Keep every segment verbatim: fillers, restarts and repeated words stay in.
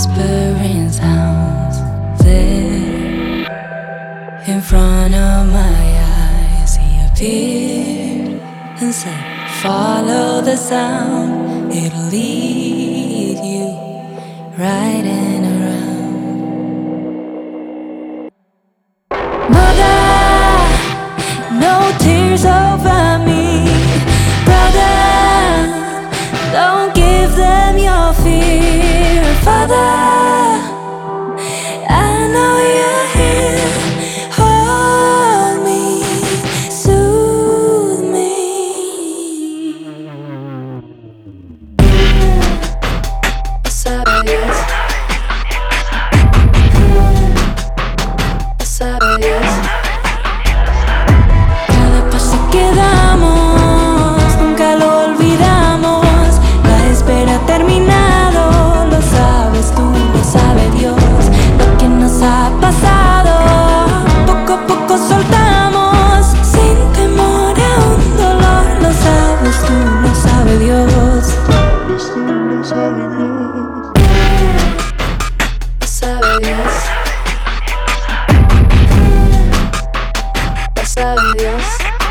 whispering sounds there in front of my eyes. He appeared and said, follow the sound, it'll lead you right and around. Mother, no tears over me. Brother, don't give them your fear. Father, I know you're here. Hold me, soothe me. Sabes, sabes. Cada paso que damos nunca lo olvidamos. La espera ha terminado, lo sabes tú, lo sabe Dios. Lo que nos ha pasado, poco a poco soltamos, sin temor a un dolor. Lo sabes tú, lo sabe Dios. Lo sabe Dios. Lo sabe Dios. Lo sabe Dios.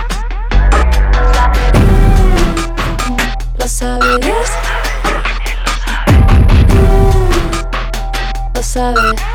Lo sabe Dios. Lo sabe.